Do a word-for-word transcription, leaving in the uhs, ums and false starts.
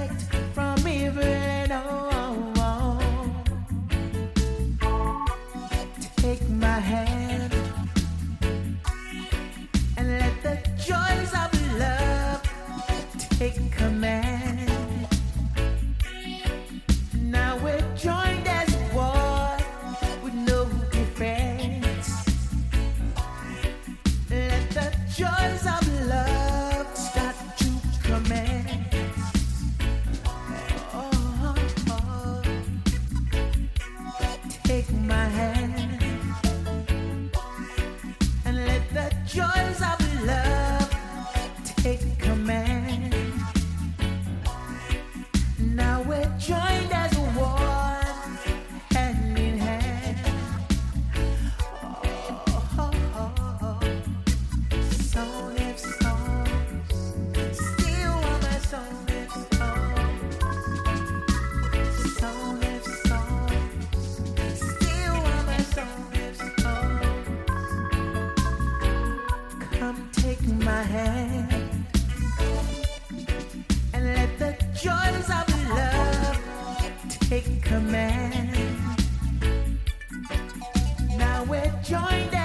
from evil and all. Take my hand and let the joys of love take command. Now we're joined as one with no defense. Let the joys of love start to commence. Oh, oh. Take my hand and let the joys of love take command. Now we're joined as one, hand in hand. Oh, oh, oh. Song of songs, still on my song of songs. Song of songs, still on my song of songs. Come take my hand and let the joys of love take command. Now we're joined